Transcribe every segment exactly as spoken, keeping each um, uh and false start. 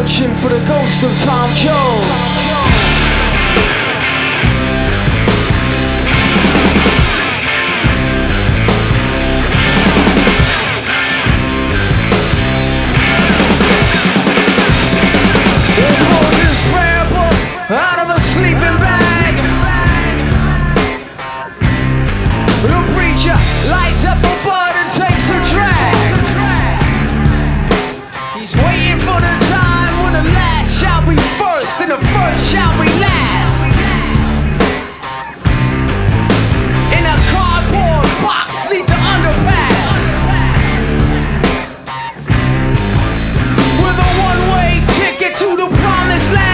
searching for the ghost of Tom Jones. Out of a sleeping bag, the preacher lights up a bud and takes a drag. He's waiting for the time when the last shall be first and the first shall be last. In a cardboard box neath the underpass, with a one-way ticket to the promised land.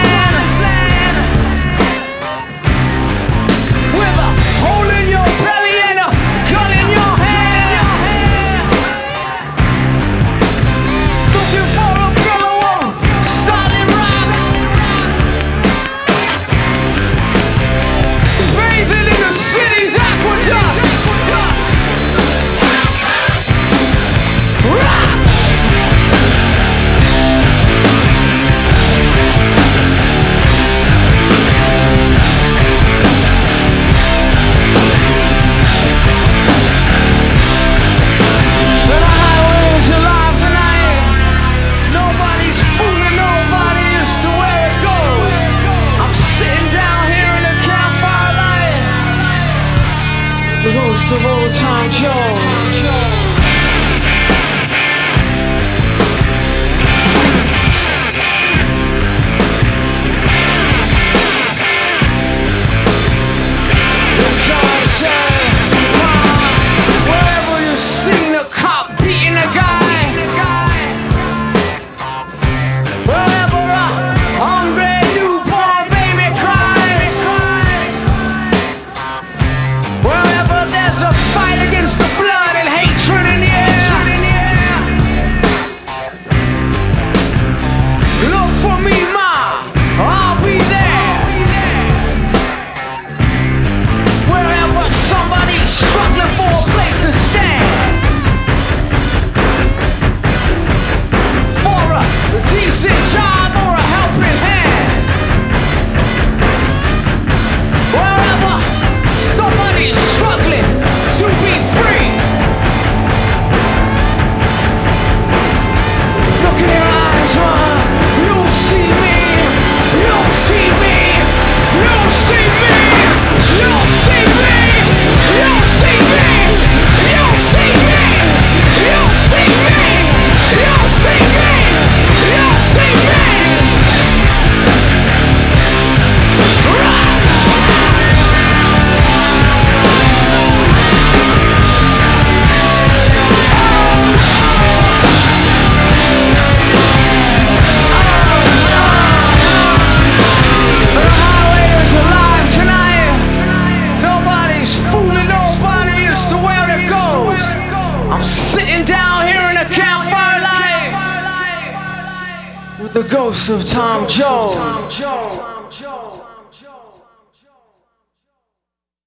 The ghost of old Tom Jones. Wherever you've seen a cop beating a guy, wherever a hungry newborn baby cries, wherever there's a fight against the blood and hatred in the air, look for me, ma, I'll be there. Wherever somebody's struggling for a place to stand, for a decent job or a helping hand, wherever somebody's struggling to be free, look in your eyes, man. You'll see me. You'll see me. You'll see me. You'll see me. You'll see me. You'll see me. You'll see me. You'll see me. You'll see me. The highway is alive tonight. Nobody's fooling nobody as to where it goes. I'm sitting down here in a campfire light with the ghost of Tom Jones.